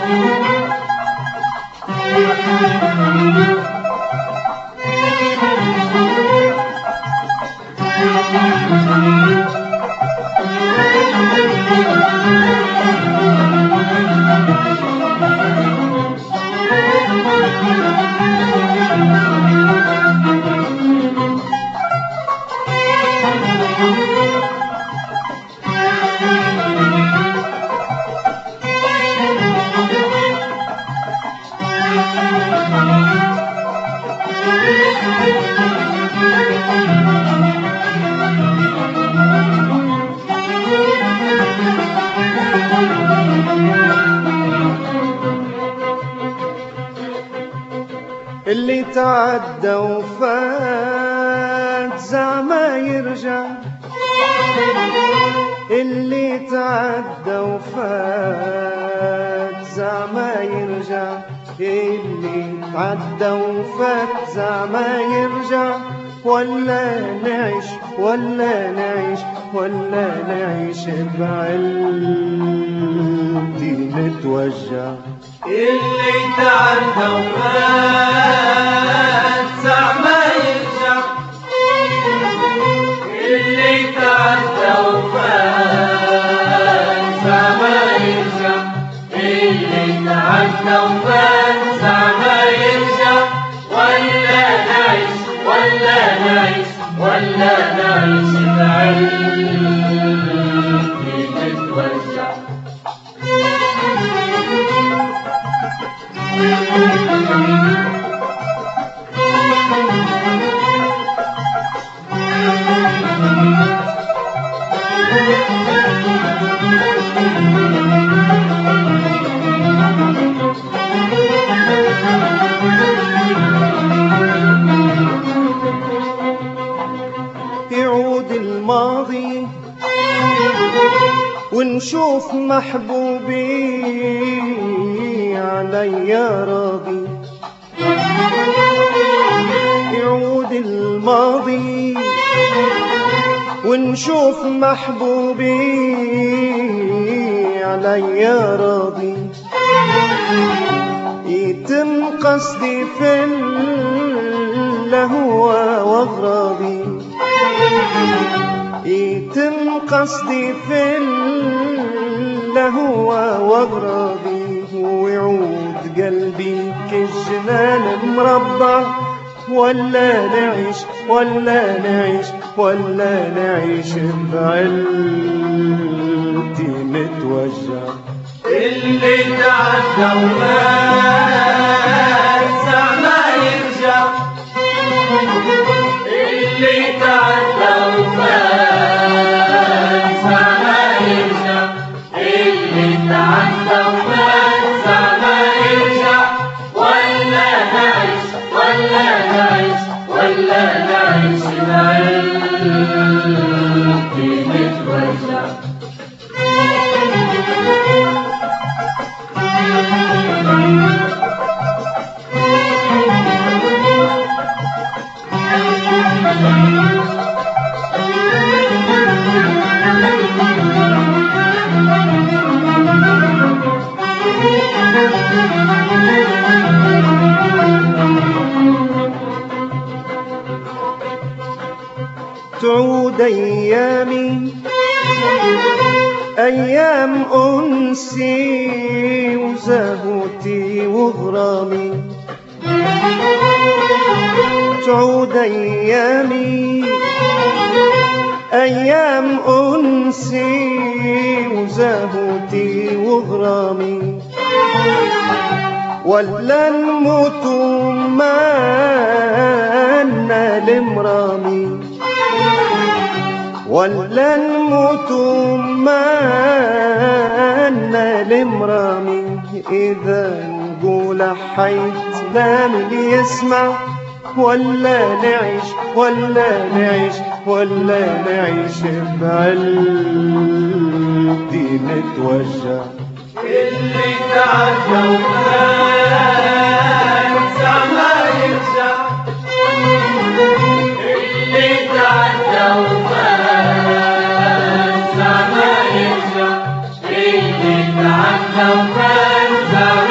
اللي تعدى وفات زعما يرجع، اللي تعدى وفات زعما يرجع، اللي تعدى وفات زعما يرجع. ولا نعيش ولا نعيش ولا نعيش بعلتي نتوجع. اللي تعدى وفات زعما يرجع، اللي تعدى وفات زعما يرجع، اللي تعدى وفات زعما يرجع. ولا نعيش ولا نعيش ولا نعيش بعلتي نتوجع. يعود الماضي ونشوف محبوبي عليا راضي. يعود الماضي ونشوف محبوبي عليا راضي. يتم قصدي في الهوى واغراضي، يتم قصدي في الهوى واغراضي. ويعود قلبي كالجنان مربع. ولا نعيش ولا نعيش ولا نعيش بعلتي متوجع. اللي تعدى وفات زعما يرجع، اللي تعدى وفات زعما يرجع، اللي تعدى وفات زعما يرجع. ولا نعيش ولا نعيش ولا نعيش بعلتي نتوجع. تعود أيامي أيام أنسي وزهوتي وغرامي. تعود أيامي أيام أنسي وزهوتي وغرامي. ولا نموت مالنا لمرامي، ولا نموت مالنا لمرامي. إذا نقول حيت لا من يسمع. ولا نعيش ولا نعيش ولا نعيش بعلتي نتوجع. اللي تعدى وفات زعما يرجع، اللي تعدى وفات زعما يرجع، اللي تعدى وفات زعما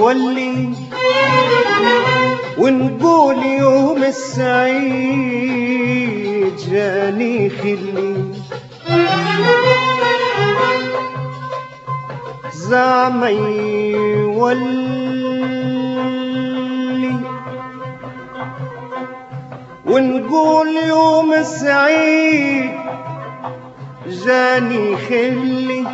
متولي ونقول يوم السعيد جاني خلي زعما يولي ونقول يوم السعيد جاني خلي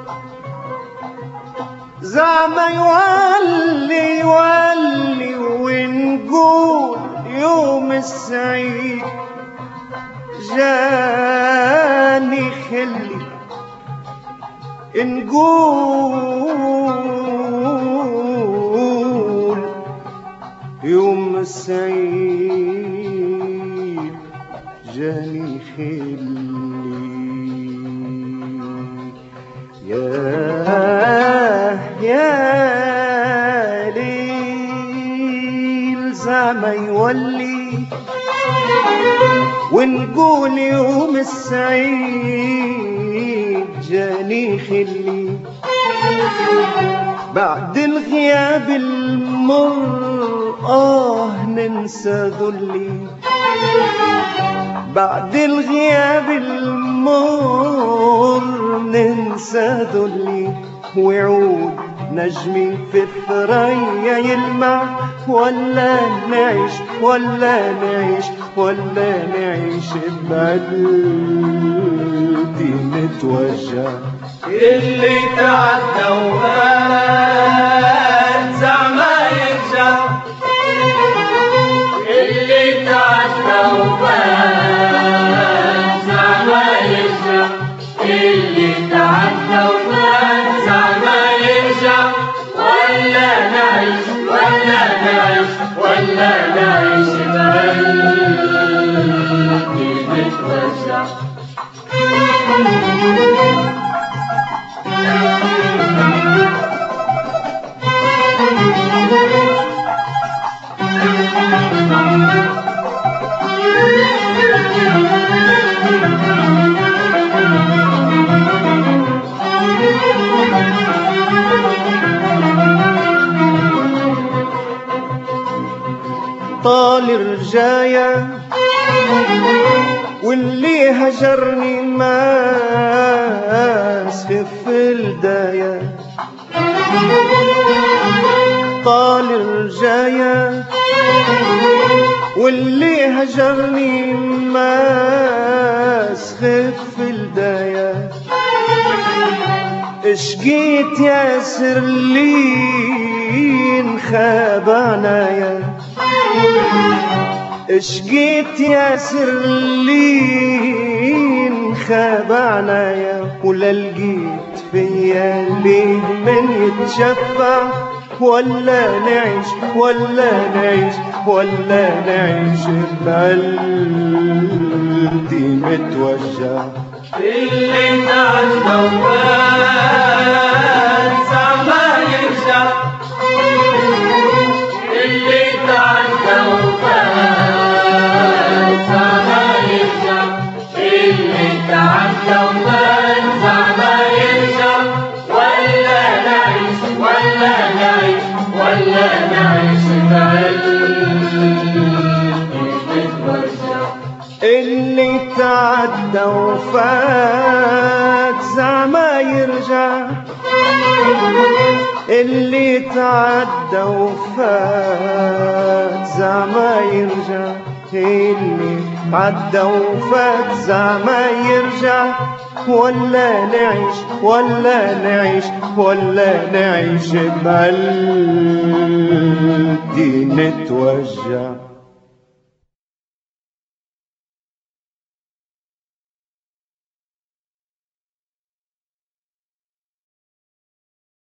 زعما يولي يولي ونقول يوم السعيد جاني خلي نقول يوم السعيد جاني خلي يا ليل زعما يولي ونقول يوم السعيد جاني خلي بعد الغياب المر ننسى ذلي بعد الغياب المر ننسى ذلي ويعود نجمي في الثريا يلمع ولا نعيش ولا نعيش ولا نعيش بقلبي متوجع اللي تعدى وفات زعما يرجع اللي تعدى وفات زعما يرجع اللي تعدى وفات زعما يرجع ولا نعيش ولا نعيش ولا نعيش بقلبي متوجع طال رجايا واللي هجرني ما سخف الدايا طال رجايا واللي هجرني ما سخف الدايا اشقيت يا سرلين خاب عنايا اشقيت يا سرلين خاب عنايا ولا لقيت فيا ليه من يتشفع ولا نعيش ولا نعيش ولا نعيش بقلبي متوجع اللي تعدى وفات زعما يرجع اللي تعدى وفات زعما يرجع اللي تعدى وفات زعما يرجع ولا نعيش ولا نعيش ولا نعيش بقلبي متوجع اللي تعدى وفات زعما يرجع اللي تعدى وفات زعما يرجع اللي عدى وفات زعما يرجع ولا نعيش ولا نعيش ولا نعيش بقلبي نتوجع